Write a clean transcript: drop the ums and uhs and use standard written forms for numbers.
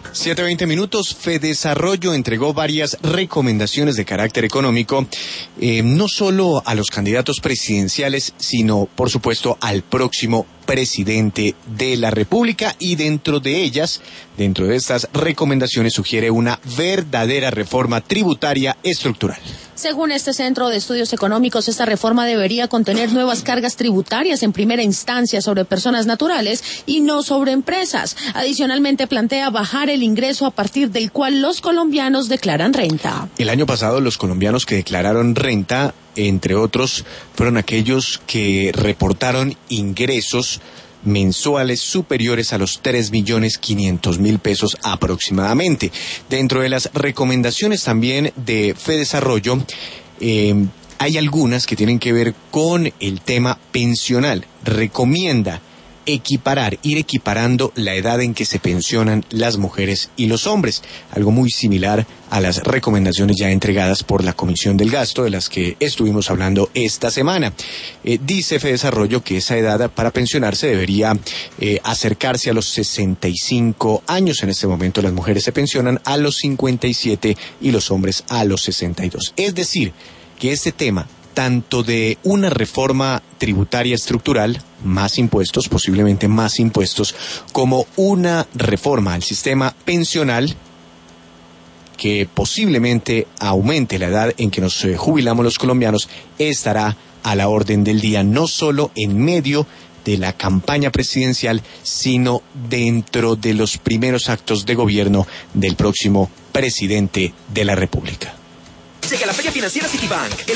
7:20. Fedesarrollo entregó varias recomendaciones de carácter económico, no solo a los candidatos presidenciales, sino, por supuesto, al próximo presidente de la República, y dentro de estas recomendaciones, sugiere una verdadera reforma tributaria estructural. Según este Centro de Estudios Económicos, esta reforma debería contener nuevas cargas tributarias en primera instancia sobre personas naturales y no sobre empresas. Adicionalmente, plantea bajar el ingreso a partir del cual los colombianos declaran renta. El año pasado, los colombianos que declararon renta, entre otros, fueron aquellos que reportaron ingresos mensuales superiores a los 3.500.000 pesos aproximadamente. Dentro de las recomendaciones también de Fedesarrollo, hay algunas que tienen que ver con el tema pensional. Recomienda ir equiparando la edad en que se pensionan las mujeres y los hombres, algo muy similar a las recomendaciones ya entregadas por la Comisión del Gasto, de las que estuvimos hablando esta semana. Dice Fedesarrollo que esa edad para pensionarse debería acercarse a los 65 años. En este momento las mujeres se pensionan a los 57 y los hombres a los 62. Es decir, que este tema, tanto de una reforma tributaria estructural, más impuestos, posiblemente más impuestos, como una reforma al sistema pensional que posiblemente aumente la edad en que nos jubilamos los colombianos, estará a la orden del día, no solo en medio de la campaña presidencial, sino dentro de los primeros actos de gobierno del próximo presidente de la República. Llega la Feria Financiera Citibank.